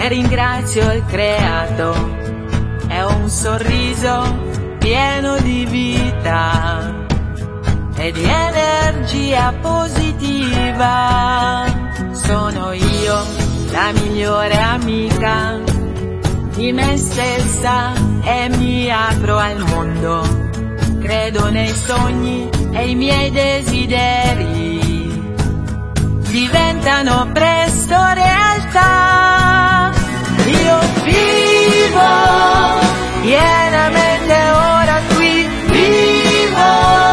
e ringrazio il creato. È un sorriso pieno di vita e di energia positiva. Sono io la migliore amica di me stessa e mi apro al mondo. Credo nei sogni e i miei desideri diventano presto realtà. Io vivo pienamente ora qui, vivo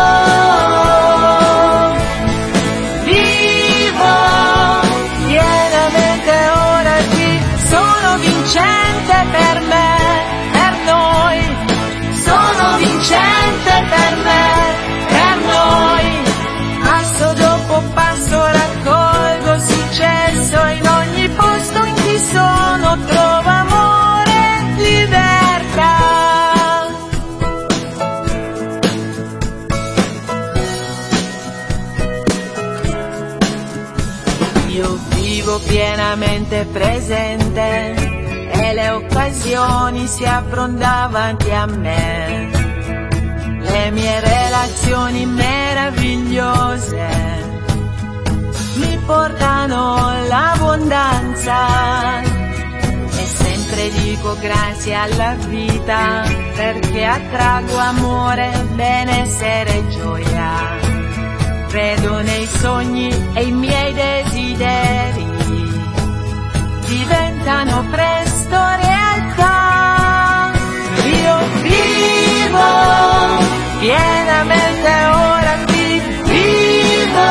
pienamente ora qui. Sono vincente per me, per noi, sono vincente per me, per noi. Passo dopo passo raccolgo successo in ogni posto in cui sono, trovo amore e libertà. Io vivo pienamente presente e le occasioni si aprono davanti a me. Le mie relazioni meravigliose mi portano l'abbondanza e sempre dico grazie alla vita perché attraggo amore, benessere e gioia. Credo nei sogni e i miei desideri diventano presto realtà. Io vivo pienamente ora qui, vivo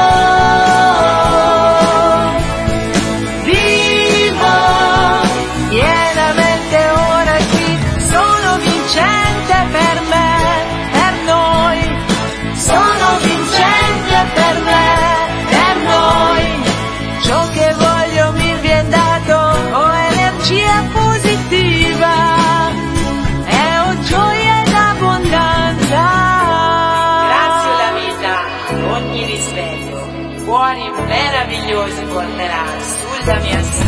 pienamente ora qui. Sono vincente per me, per noi, sono vincente per me, per noi. Ciò che voglio mi viene dato, ho energia positiva e ho gioia ed abbondanza. Grazie alla vita, ogni risveglio, cuori meravigliosi porterà sulla mia